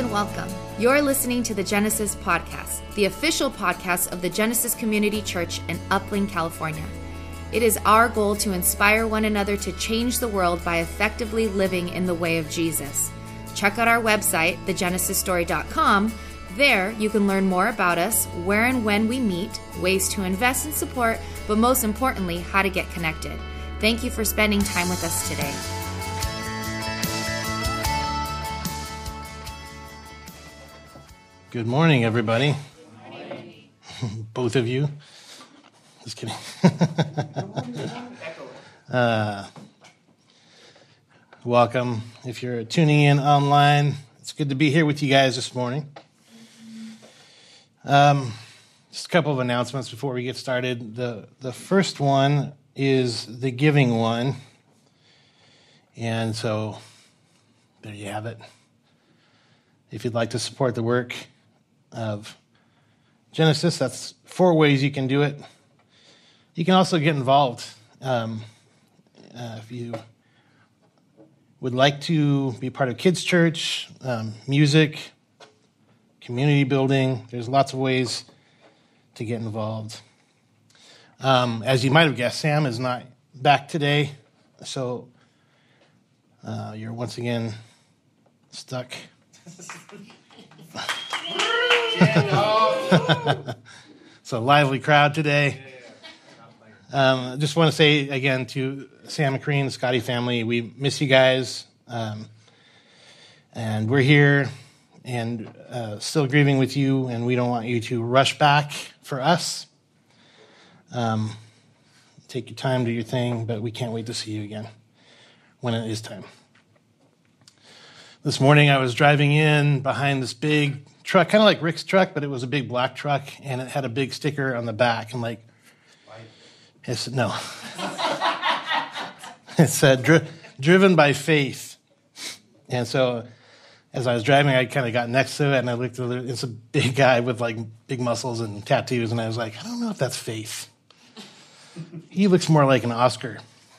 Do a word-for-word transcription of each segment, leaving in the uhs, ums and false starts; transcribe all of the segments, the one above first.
and welcome. You're listening to the Genesis Podcast, the official podcast of the Genesis Community Church in Upland, California. It is our goal to inspire one another to change the world by effectively living in the way of Jesus. Check out our website, the genesis story dot com. There, you can learn more about us, where and when we meet, ways to invest and support, but most importantly, how to get connected. Thank you for spending time with us today. Good morning, everybody. Both of you. Just kidding. uh, welcome. If you're tuning in online, it's good to be here with you guys this morning. Um, just a couple of announcements before we get started. The, the first one is the giving one. And so there you have it. If you'd like to support the work of Genesis, that's four ways you can do it. You can also get involved. Um, uh, if you would like to be part of kids' church, um, music, community building, there's lots of ways to get involved. Um, as you might have guessed, Sam is not back today, so uh, you're once again stuck. So lively crowd today. Um, I just want to say again to Sam McCreen, the Scotty family, we miss you guys, um, and we're here and uh, still grieving with you, and we don't want you to rush back for us. Um, take your time, do your thing, but we can't wait to see you again when it is time. This morning I was driving in behind this big truck, kind of like Rick's truck, but it was a big black truck, and it had a big sticker on the back. And like, it said, no. It said, Dri- driven by faith. And so as I was driving, I kind of got next to it, and I looked at it. It's a big guy with like big muscles and tattoos, and I was like, I don't know if that's faith. He looks more like an Oscar.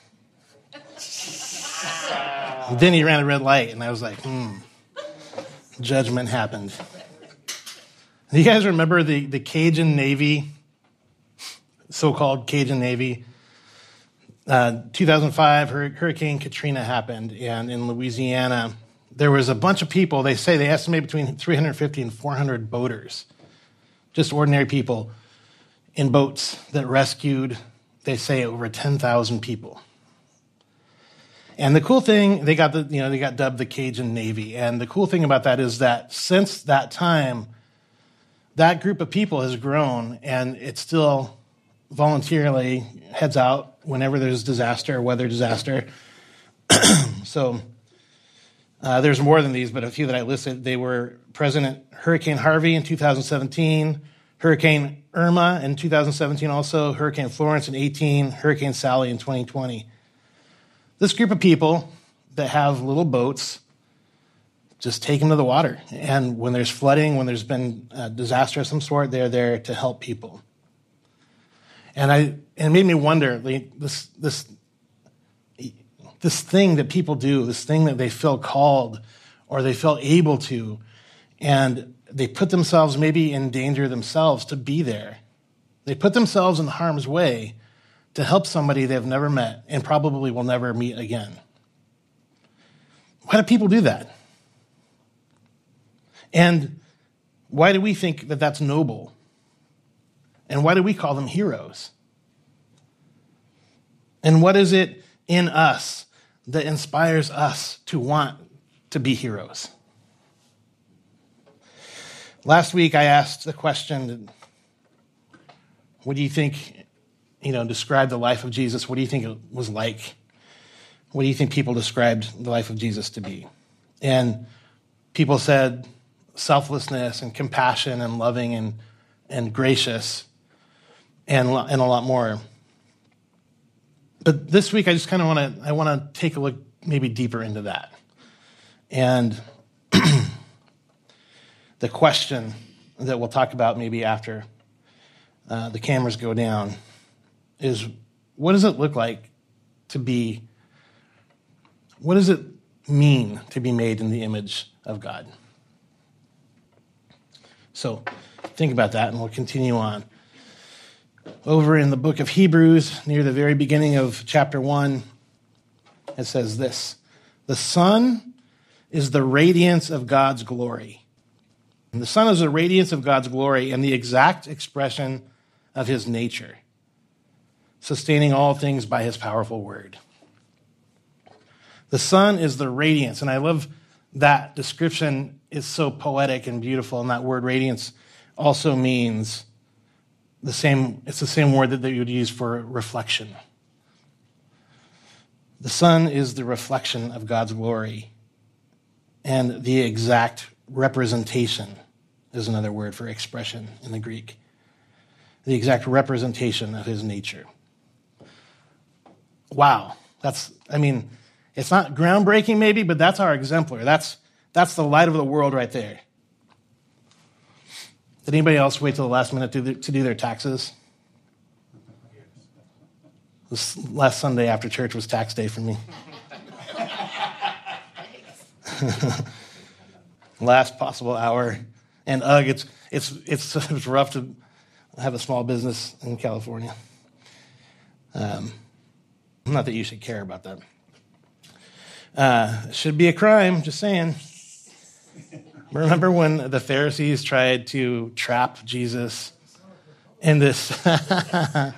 Then he ran a red light, and I was like, hmm, judgment happened. Do you guys remember the, the Cajun Navy, so-called Cajun Navy? Uh, two thousand five, Hurricane Katrina happened, and in Louisiana, there was a bunch of people. They say they estimate between three hundred fifty and four hundred boaters, just ordinary people, in boats that rescued, they say, over ten thousand people. And the cool thing, they got the, you know, they got dubbed the Cajun Navy. And the cool thing about that is that since that time, that group of people has grown, and it still voluntarily heads out whenever there's disaster, weather disaster. So uh, there's more than these, but a few that I listed. They were President Hurricane Harvey in two thousand seventeen, Hurricane Irma in two thousand seventeen also, Hurricane Florence in eighteen, Hurricane Sally in twenty twenty. This group of people that have little boats just take them to the water. And when there's flooding, when there's been a disaster of some sort, they're there to help people. And I, and it made me wonder, this, this, this thing that people do, this thing that they feel called or they feel able to, and they put themselves maybe in danger themselves to be there. They put themselves in harm's way to help somebody they've never met and probably will never meet again. Why do people do that? And why do we think that that's noble? And why do we call them heroes? And what is it in us that inspires us to want to be heroes? Last week I asked the question, what do you think, you know, describe the life of Jesus? What do you think it was like? What do you think people described the life of Jesus to be? And people said selflessness and compassion and loving and, and gracious and, and a lot more. But this week I just kind of want to, I want to take a look maybe deeper into that. And the question that we'll talk about maybe after uh, the cameras go down is, what does it look like to be, what does it mean to be made in the image of God? So think about that, and we'll continue on. Over in the book of Hebrews, near the very beginning of chapter one, it says this: the Son is the radiance of God's glory. And the Son is the radiance of God's glory and the exact expression of his nature, sustaining all things by his powerful word. The Son is the radiance, and I love that description. Is so poetic and beautiful, and that word radiance also means the same, it's the same word that you would use for reflection. The Son is the reflection of God's glory, and the exact representation is another word for expression in the Greek. The exact representation of his nature. Wow. That's, I mean, it's not groundbreaking maybe, but that's our exemplar. That's that's the light of the world right there. Did anybody else wait till the last minute to, to do their taxes? This last Sunday after church was tax day for me. Last possible hour. And ugh, it's, it's, it's, it's rough to have a small business in California. Um, not that you should care about that. Uh, should be a crime, just saying. Remember when the Pharisees tried to trap Jesus in this? Do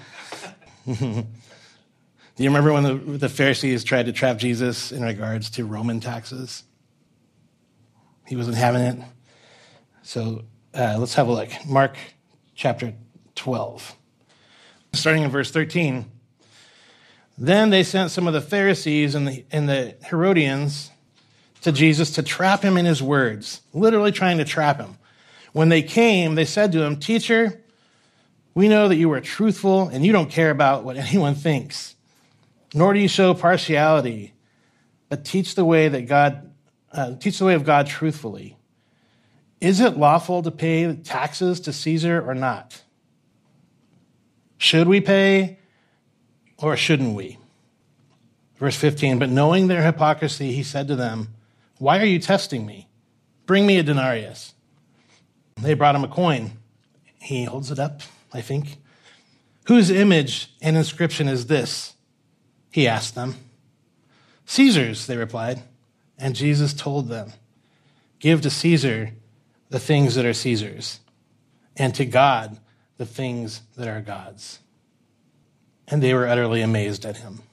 you remember when the, the Pharisees tried to trap Jesus in regards to Roman taxes? He wasn't having it. So uh, let's have a look. Mark chapter twelve. Starting in verse thirteen. Then they sent some of the Pharisees and the, and the Herodians to Jesus to trap him in his words, literally trying to trap him. When they came, they said to him, "Teacher, we know that you are truthful and you don't care about what anyone thinks, nor do you show partiality, but teach the way that God, uh, teach the way of God truthfully. Is it lawful to pay taxes to Caesar or not? Should we pay or shouldn't we?" Verse fifteen, but knowing their hypocrisy, he said to them, "Why are you testing me? Bring me a denarius." They brought him a coin. He holds it up, I think. "Whose image and inscription is this?" he asked them. "Caesar's," they replied. And Jesus told them, "Give to Caesar the things that are Caesar's, and to God the things that are God's." And they were utterly amazed at him.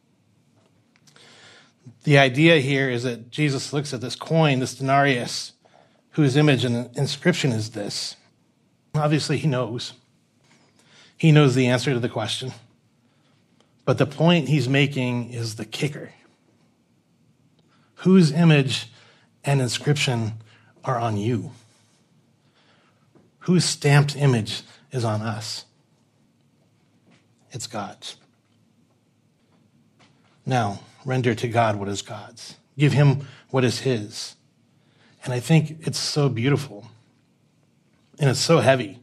The idea here is that Jesus looks at this coin, this denarius, whose image and inscription is this. Obviously, he knows. He knows the answer to the question. But the point he's making is the kicker. Whose image and inscription are on you? Whose stamped image is on us? It's God's. Now, render to God what is God's. Give him what is his. And I think it's so beautiful. And it's so heavy.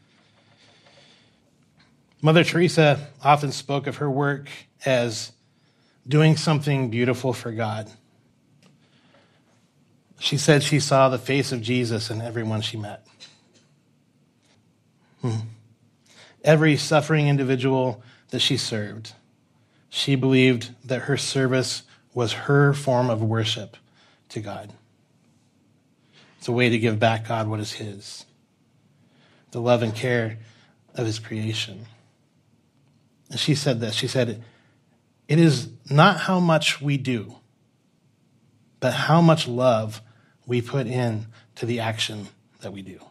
Mother Teresa often spoke of her work as doing something beautiful for God. She said she saw the face of Jesus in everyone she met. Hmm. Every suffering individual that she served, she believed that her service was her form of worship to God. It's a way to give back God what is his, the love and care of his creation. And she said this, she said, "It is not how much we do, but how much love we put in to the action that we do."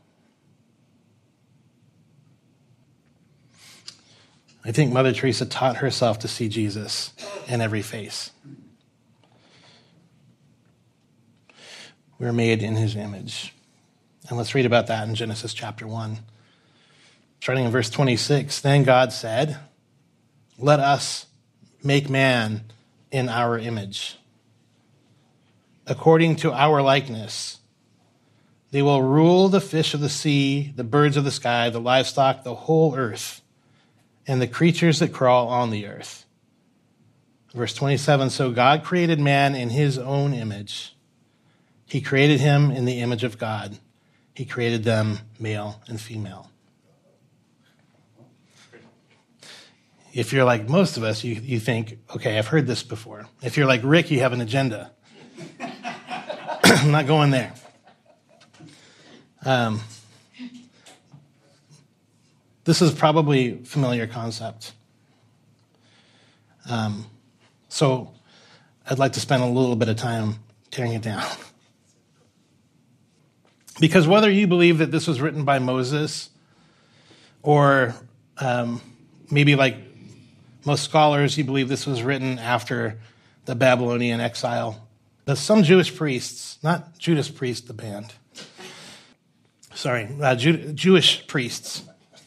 I think Mother Teresa taught herself to see Jesus in every face. We're made in his image. And let's read about that in Genesis chapter one. Starting in verse twenty-six, then God said, "Let us make man in our image, according to our likeness. They will rule the fish of the sea, the birds of the sky, the livestock, the whole earth, and the creatures that crawl on the earth." Verse twenty-seven, so God created man in his own image. He created him in the image of God. He created them male and female. If you're like most of us, you, you think, okay, I've heard this before. If you're like Rick, you have an agenda. I'm not going there. Um, this is probably a familiar concept. Um, so I'd like to spend a little bit of time tearing it down. Because whether you believe that this was written by Moses or um, maybe like most scholars, you believe this was written after the Babylonian exile, there's some Jewish priests, not Judas Priest, the band, sorry, uh, Jew- Jewish priests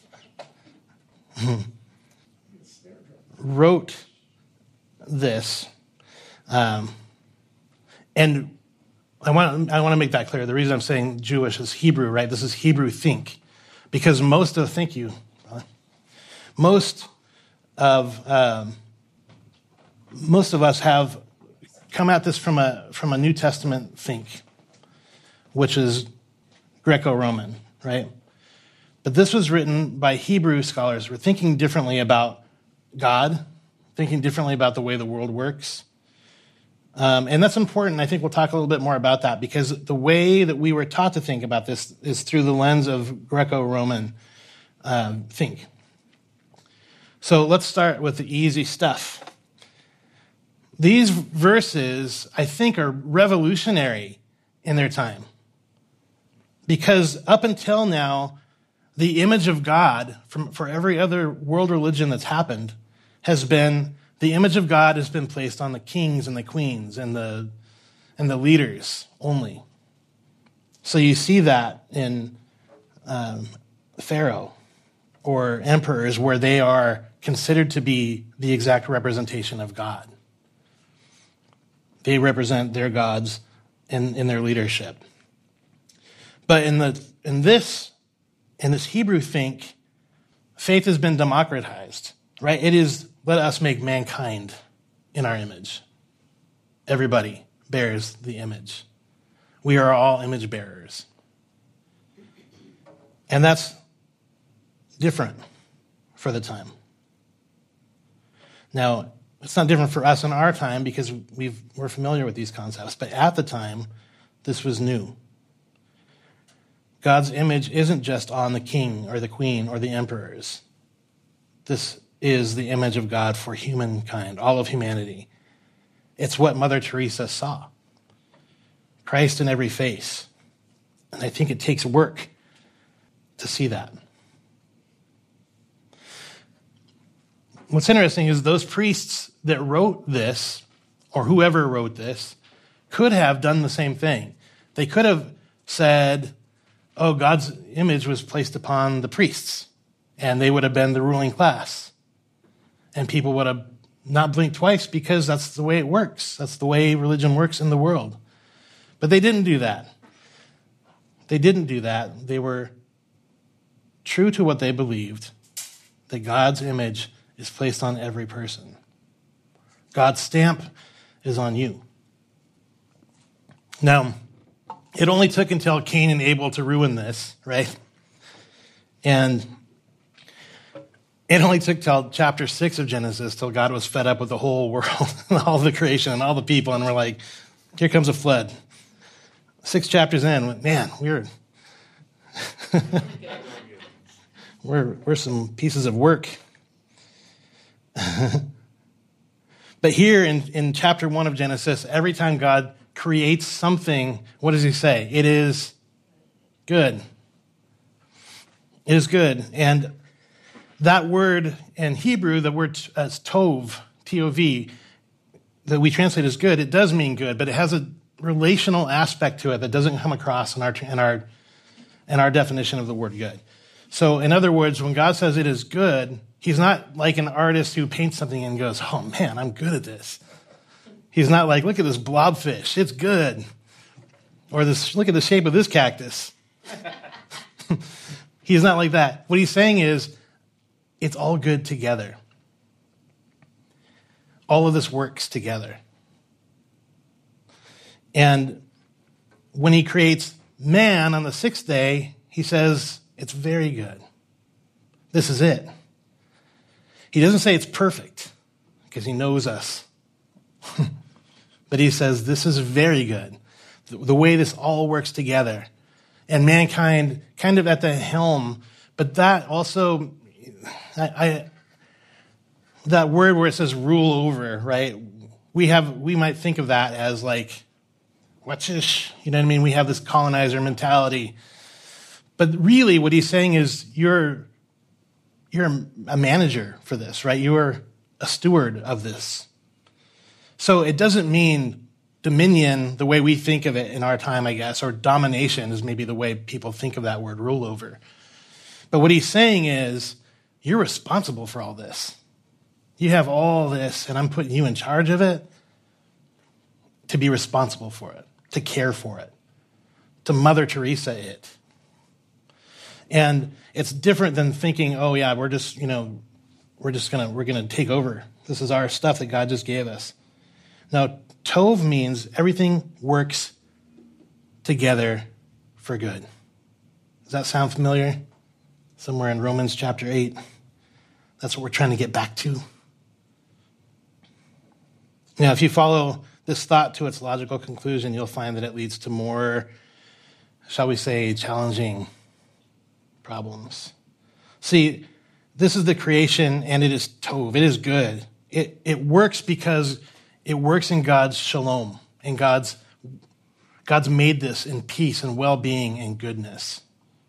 wrote this. Um, and I want I want to make that clear. The reason I'm saying Jewish is Hebrew, right? This is Hebrew think, because most of thank you, most of um, most of us have come at this from a from a New Testament think, which is Greco-Roman, right? But this was written by Hebrew scholars who were thinking differently about God, thinking differently about the way the world works. Um, and that's important. I think we'll talk a little bit more about that because the way that we were taught to think about this is through the lens of Greco-Roman um, think. So let's start with the easy stuff. These verses, I think, are revolutionary in their time because up until now, the image of God from, for every other world religion that's happened has been the image of God has been placed on the kings and the queens and the and the leaders only. So you see that in um, Pharaoh or emperors where they are considered to be the exact representation of God. They represent their gods in, in their leadership. But in the in this in this Hebrew think, faith has been democratized, right? It is let us make mankind in our image. Everybody bears the image. We are all image bearers. And that's different for the time. Now, it's not different for us in our time because we've, we're familiar with these concepts, but at the time, this was new. God's image isn't just on the king or the queen or the emperors. This is the image of God for humankind, all of humanity. It's what Mother Teresa saw. Christ in every face. And I think it takes work to see that. What's interesting is those priests that wrote this, or whoever wrote this, could have done the same thing. They could have said, oh, God's image was placed upon the priests, and they would have been the ruling class. And people would have not blinked twice because that's the way it works. That's the way religion works in the world. But they didn't do that. They didn't do that. They were true to what they believed, that God's image is placed on every person. God's stamp is on you. Now, it only took until Cain and Abel to ruin this, right? And it only took till chapter six of Genesis till God was fed up with the whole world, all the creation and all the people, and we're like, here comes a flood. Six chapters in, man, we're we're we're some pieces of work. But here in, in chapter one of Genesis, every time God creates something, what does he say? It is good. It is good. And that word in Hebrew, the word uh, tov, T O V, that we translate as good, it does mean good, but it has a relational aspect to it that doesn't come across in our in our in our definition of the word good. So in other words, when God says it is good, he's not like an artist who paints something and goes, oh man, I'm good at this. He's not like, look at this blobfish, it's good. Or this, look at the shape of this cactus. He's not like that. What he's saying is, it's all good together. All of this works together. And when he creates man, on the sixth day, he says, it's very good. This is it. He doesn't say it's perfect because he knows us. But he says, this is very good. The, the way this all works together. And mankind kind of at the helm. But that also, I, I that word where it says rule over, right? We have, we might think of that as like, what's this? You know what I mean? We have this colonizer mentality. But really what he's saying is you're, you're a manager for this, right? You are a steward of this. So it doesn't mean dominion the way we think of it in our time, I guess, or domination is maybe the way people think of that word, rule over. But what he's saying is you're responsible for all this. You have all this, and I'm putting you in charge of it to be responsible for it, to care for it, to Mother Teresa it. And it's different than thinking, oh yeah, we're just, you know, we're just gonna, we're gonna take over. This is our stuff that God just gave us. Now, Tov means everything works together for good. Does that sound familiar? Somewhere in Romans chapter eight. That's what we're trying to get back to. Now, if you follow this thought to its logical conclusion, you'll find that it leads to more, shall we say, challenging problems. See, this is the creation, and it is Tov. It is good. It, it works because it works in God's shalom, and God's, God's made this in peace and well-being and goodness.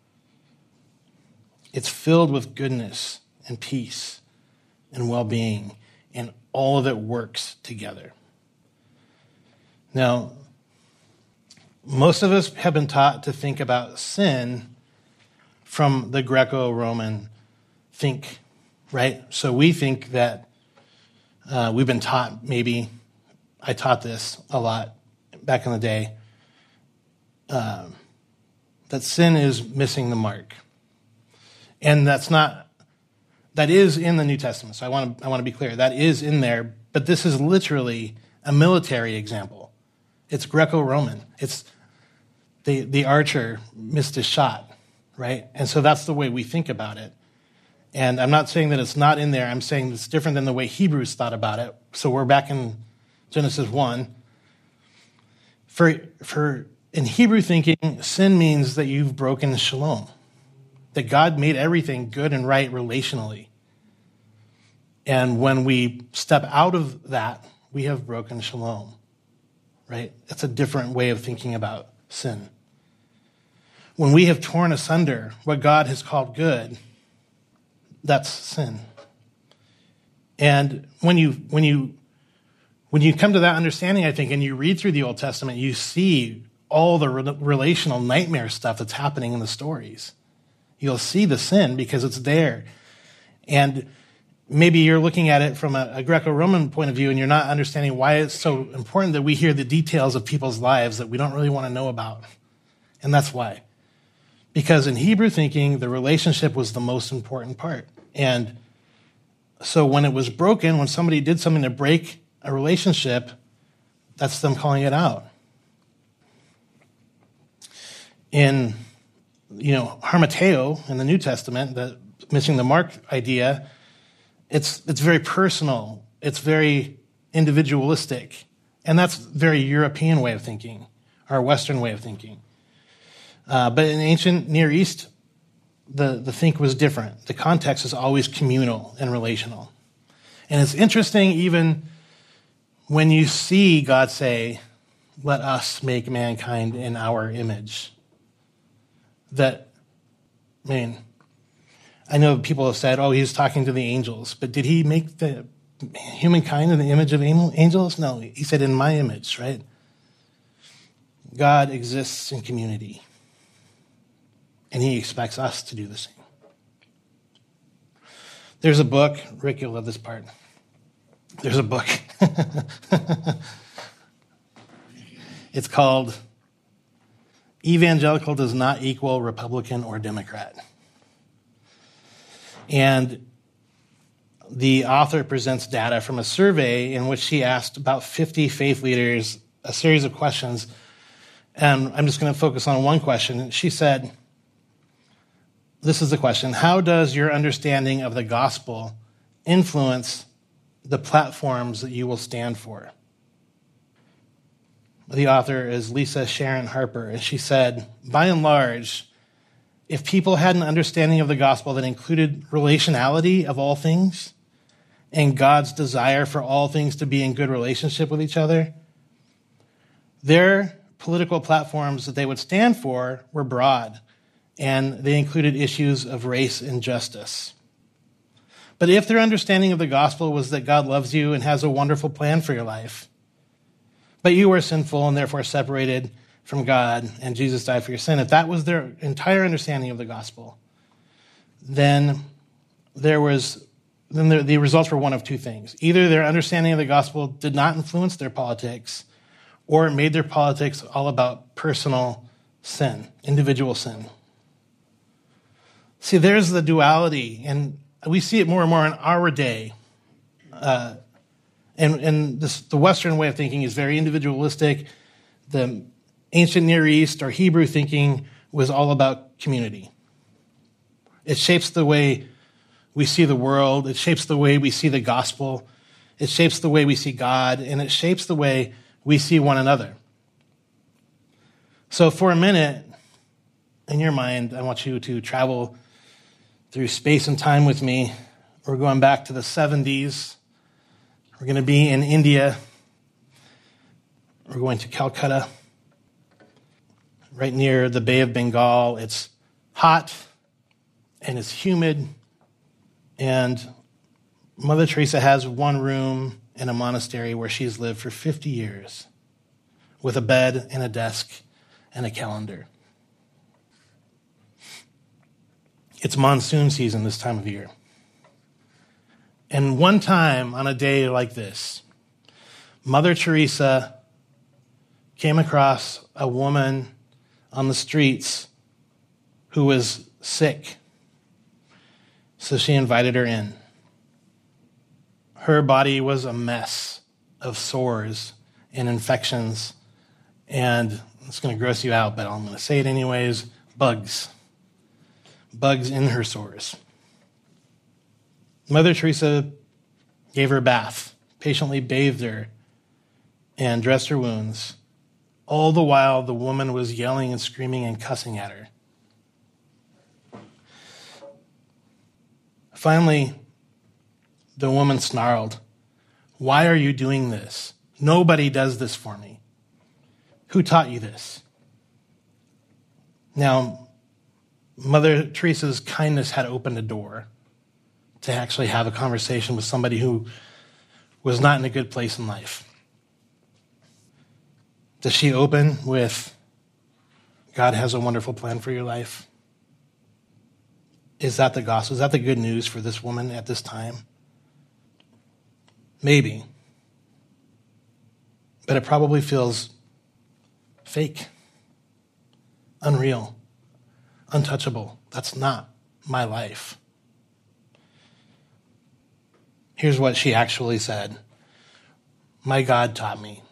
It's filled with goodness and peace and well-being, and all of it works together. Now, most of us have been taught to think about sin from the Greco-Roman think, right? So we think that uh, we've been taught, maybe, I taught this a lot back in the day, uh, that sin is missing the mark. And that's not, that is in the New Testament. So I want to I want to be clear. That is in there, but this is literally a military example. It's Greco-Roman. It's the, the archer missed his shot, right? And so that's the way we think about it. And I'm not saying that it's not in there. I'm saying it's different than the way Hebrews thought about it. So we're back in Genesis one. For, for in Hebrew thinking, sin means that you've broken shalom. That God made everything good and right relationally. And when we step out of that, we have broken shalom, right? It's a different way of thinking about sin. When we have torn asunder what God has called good, that's sin. And when you when you when you come to that understanding, I think, and you read through the Old Testament, you see all the re- relational nightmare stuff that's happening in the stories. You'll see the sin because it's there. And maybe you're looking at it from a, a Greco-Roman point of view and you're not understanding why it's so important that we hear the details of people's lives that we don't really want to know about. And that's why. Because in Hebrew thinking, the relationship was the most important part. And so when it was broken, when somebody did something to break a relationship, that's them calling it out. In you know, harmateo in the New Testament, the missing the mark idea, it's it's very personal. It's very individualistic. And that's a very European way of thinking, or Western way of thinking. Uh, but in ancient Near East, the, the think was different. The context is always communal and relational. And it's interesting even when you see God say, let us make mankind in our image. That, I mean, I know people have said, oh, he's talking to the angels, but did he make the humankind in the image of angels? No, he said in my image, right? God exists in community, and he expects us to do the same. There's a book, Rick, you'll love this part. There's a book. It's called Evangelical Does Not Equal Republican or Democrat. And the author presents data from a survey in which she asked about fifty faith leaders a series of questions And I'm just going to focus on one question. She said, this is the question: how does your understanding of the gospel influence the platforms that you will stand for? The author is Lisa Sharon Harper, and she said, by and large, if people had an understanding of the gospel that included relationality of all things and God's desire for all things to be in good relationship with each other, their political platforms that they would stand for were broad, and they included issues of race and justice. But if their understanding of the gospel was that God loves you and has a wonderful plan for your life, but you were sinful and therefore separated from God, and Jesus died for your sin, if that was their entire understanding of the gospel, then there was then the, the results were one of two things. Either their understanding of the gospel did not influence their politics, or it made their politics all about personal sin, individual sin. See, there's the duality, and we see it more and more in our day. Uh, and and this, the Western way of thinking is very individualistic. The ancient Near East or Hebrew thinking was all about community. It shapes the way we see the world. It shapes the way we see the gospel. It shapes the way we see God, and it shapes the way we see one another. So for a minute, in your mind, I want you to travel through space and time with me. We're going back to the seventies. We're going to be in India. We're going to Calcutta, right near the Bay of Bengal. It's hot and it's humid. And Mother Teresa has one room in a monastery where she's lived for fifty years with a bed and a desk and a calendar. It's monsoon season this time of year. And one time on a day like this, Mother Teresa came across a woman on the streets who was sick. So she invited her in. Her body was a mess of sores and infections, and it's going to gross you out, but I'm going to say it anyways, bugs. Bugs in her sores. Mother Teresa gave her a bath, patiently bathed her, and dressed her wounds. All the while, the woman was yelling and screaming and cussing at her. Finally, the woman snarled, "Why are you doing this? Nobody does this for me. Who taught you this?" Now, Mother Teresa's kindness had opened a door to actually have a conversation with somebody who was not in a good place in life. Does she open with, God has a wonderful plan for your life? Is that the gospel? Is that the good news for this woman at this time? Maybe. But it probably feels fake, unreal, untouchable. That's not my life. Here's what she actually said. My God taught me.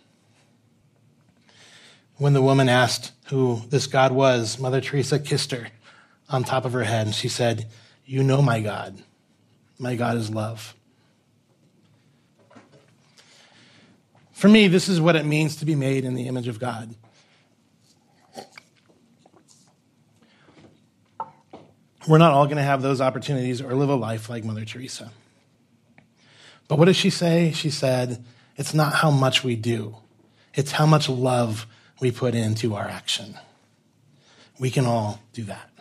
When the woman asked who this God was, Mother Teresa kissed her on top of her head, and she said, "You know my God. My God is love." For me, this is what it means to be made in the image of God. We're not all going to have those opportunities or live a life like Mother Teresa. But what did she say? She said, it's not how much we do. It's how much love we put into our action. We can all do that.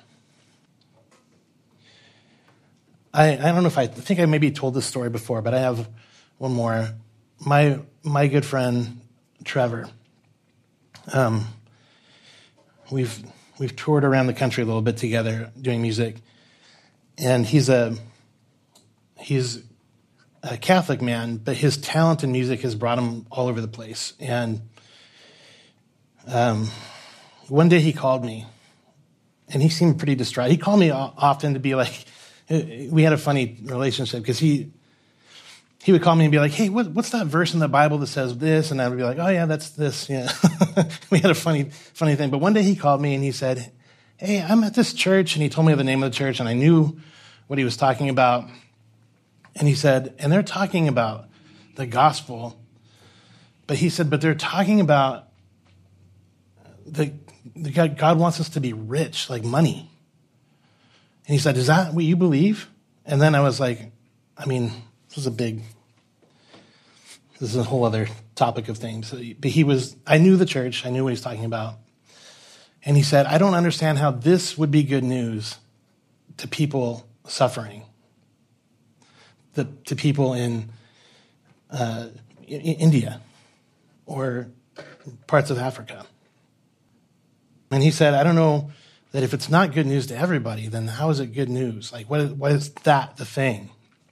I, I don't know if I, I think I maybe told this story before, but I have one more. My my good friend, Trevor, um, we've we've toured around the country a little bit together doing music. And he's a he's a Catholic man, but his talent in music has brought him all over the place. And um, one day he called me, and he seemed pretty distraught. He called me often to be like, we had a funny relationship because he he would call me and be like, hey, what, what's that verse in the Bible that says this? And I would be like, oh, yeah, that's this. Yeah. We had a funny, funny thing. But one day he called me and he said, hey, I'm at this church. And he told me the name of the church, and I knew what he was talking about. And he said, and they're talking about the gospel. But he said, but they're talking about the, the God, God wants us to be rich, like money. And he said, is that what you believe? And then I was like, I mean, this is a big, this is a whole other topic of things. But he was, I knew the church. I knew what he was talking about. And he said, I don't understand how this would be good news to people suffering, the, to people in, uh, in India or parts of Africa. And he said, I don't know that if it's not good news to everybody, then how is it good news? Like, what is, what is that the thing?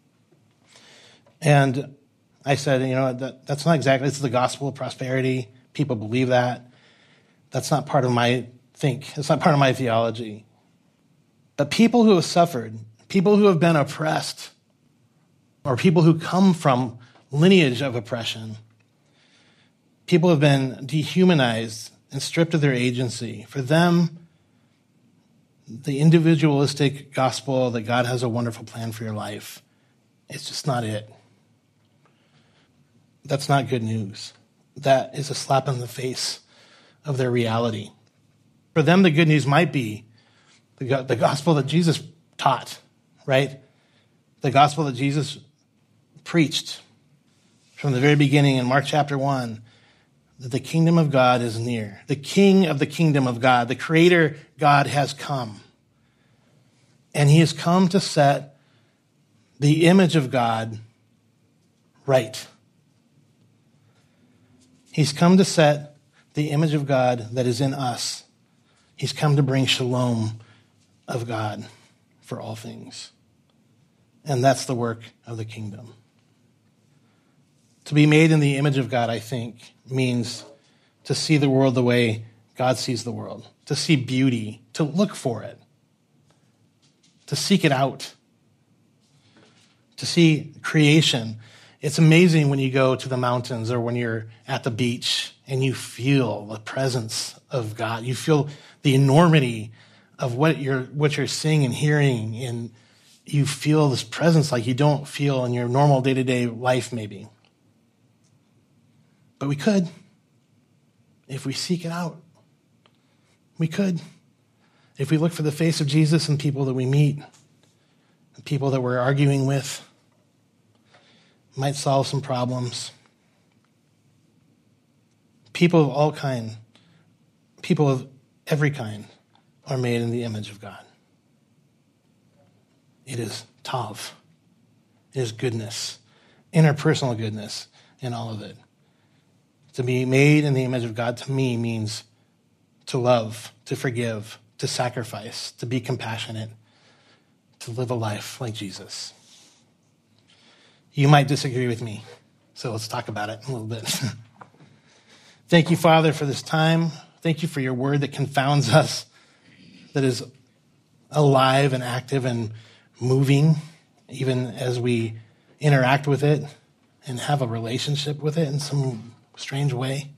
And I said, you know, that, that's not exactly, it's the gospel of prosperity. People believe that. That's not part of my think. It's not part of my theology. But people who have suffered, people who have been oppressed, or people who come from lineage of oppression, people who have been dehumanized and stripped of their agency, for them, the individualistic gospel that God has a wonderful plan for your life, it's just not it. That's not good news. That is a slap in the face of their reality. For them, the good news might be the, the gospel that Jesus taught, right? The gospel that Jesus preached from the very beginning in Mark chapter one, that the kingdom of God is near. The king of the kingdom of God, the creator God, has come. And he has come to set the image of God right. He's come to set the image of God that is in us. He's come to bring shalom of God for all things. And that's the work of the kingdom. To be made in the image of God, I think, means to see the world the way God sees the world, to see beauty, to look for it, to seek it out, to see creation. It's amazing when you go to the mountains or when you're at the beach and you feel the presence of God. You feel the enormity of what you're what you're seeing and hearing, and you feel this presence like you don't feel in your normal day-to-day life maybe. But we could, if we seek it out. We could. If we look for the face of Jesus in people that we meet, and people that we're arguing with, might solve some problems. People of all kind, people of every kind, are made in the image of God. It is tav. It is goodness, interpersonal goodness in all of it. To be made in the image of God, to me, means to love, to forgive, to sacrifice, to be compassionate, to live a life like Jesus. You might disagree with me, so let's talk about it a little bit. Thank you, Father, for this time. Thank you for your word that confounds us, that is alive and active and moving, even as we interact with it and have a relationship with it in some strange way.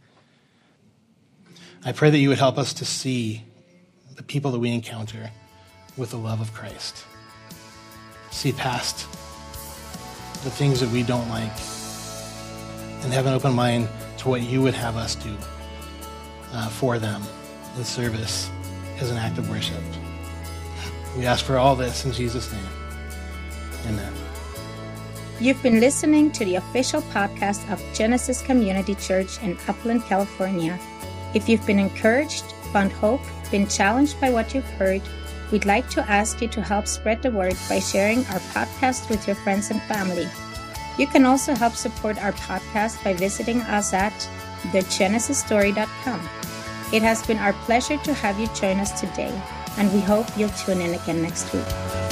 I pray that you would help us to see the people that we encounter with the love of Christ. See past the things that we don't like and have an open mind to what you would have us do uh, for them in service as an act of worship. We ask for all this in Jesus' name. Amen. You've been listening to the official podcast of Genesis Community Church in Upland, California. If you've been encouraged, found hope, been challenged by what you've heard, we'd like to ask you to help spread the word by sharing our podcast with your friends and family. You can also help support our podcast by visiting us at the genesis story dot com. It has been our pleasure to have you join us today, and we hope you'll tune in again next week.